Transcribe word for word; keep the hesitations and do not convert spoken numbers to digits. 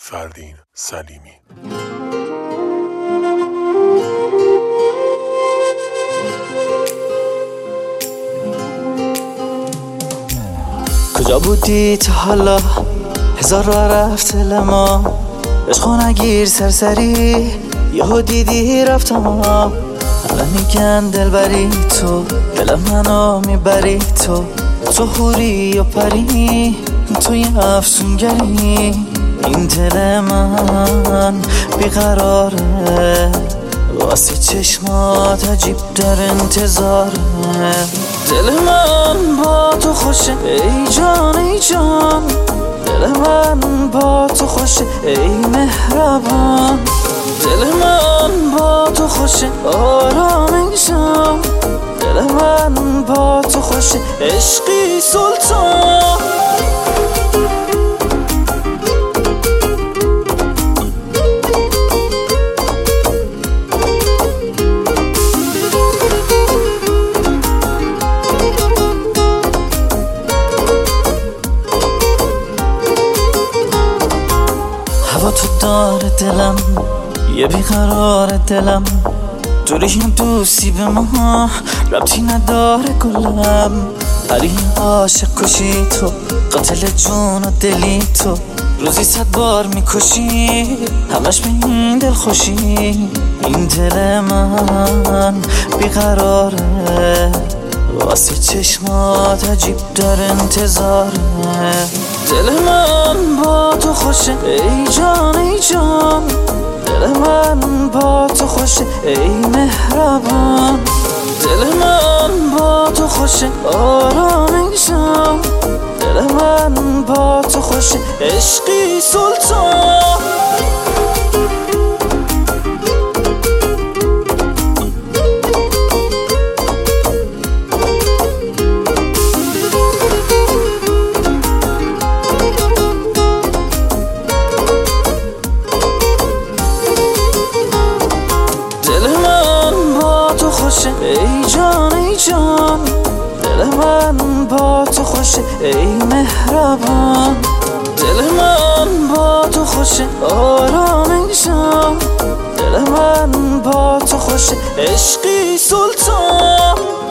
فردین سلیمی. کجا بودی تا حالا؟ هزار راه رفت دل ما، عشقو نگیر سرسری، یهو دیدی رفتم. الان میگن دلبری تو، دل منو میبری تو، تو حوری و پری، توی افسونگری. این دل من بیقراره، واسه چشمات عجیب در انتظاره. دل من با تو خوشه ای جان ای جان، دل من با تو خوشه ای مهربان. دل من با تو خوشه آرام ای جان، دل من با تو خوشه عشقی سلطان. هوا تو داره دلم، یه بیقرار دلم، دوری هم دوستی به ما ربطی نداره گلم. پری عاشق کشی تو، قاتل جون و دلی تو، روزی صد بار میکشی همش به این دل خوشی. این دل من بیقراره، واسه چشمات عجیب در انتظاره. دل من با تو خوشه ای جان ای جان، دل من با تو خوشه ای مهربان. دل من با تو خوشه آرام ای جان، دل من با تو خوشه عشقی سلطان. ای جان ای جان، دل من با تو خوشه ای مهربان. دل من با تو خوشه آرام ای جان، دل من با تو خوشه عشقی سلطان.